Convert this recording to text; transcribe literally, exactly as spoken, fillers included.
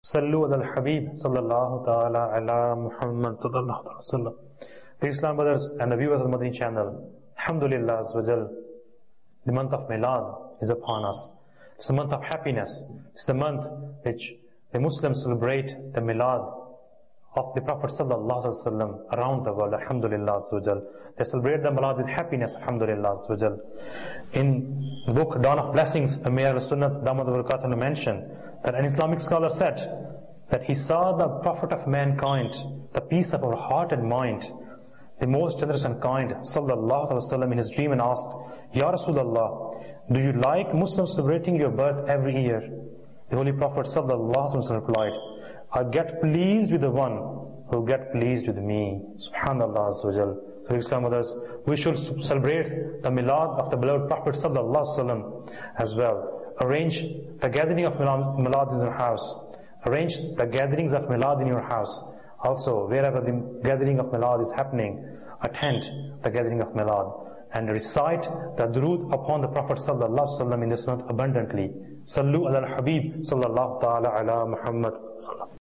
Sallu ala al-Habib sallallahu ta'ala ala Muhammad sallallahu ta'ala sallam. Dear Islam brothers and the viewers of the Madani channel, Alhamdulillah Azawajal, the month of Milad is upon us. It's the month of happiness. It's the month which the Muslims celebrate the Milad of the Prophet sallallahu alaihi wasallam around the world. Alhamdulillah Azawajal. They celebrate the Milad with happiness. Alhamdulillah Azawajal. In the book Dawn of Blessings, Amir al-Sunnah Damat al-Barakatuh mentioned that an Islamic scholar said that he saw the Prophet of mankind, the peace of our heart and mind, the most generous and kind, sallallahu alaihi wasallam, in his dream, and asked, Ya Rasulullah, do you like Muslims celebrating your birth every year? The Holy Prophet sallallahu alaihi wasallam replied, I get pleased with the one who get pleased with me. Subhanallah Azawajal. So Islam others, we should celebrate the Milad of the beloved Prophet sallallahu alaihi wasallam as well. Arrange the gathering of Milad in your house. Arrange the gatherings of Milad in your house. Also, wherever the gathering of Milad is happening, attend the gathering of Milad and recite the durood upon the Prophet sallallahu alaihi wasallam in this month abundantly. Sallu ala al-Habib sallallahu ta'ala ala Muhammad sallallahu.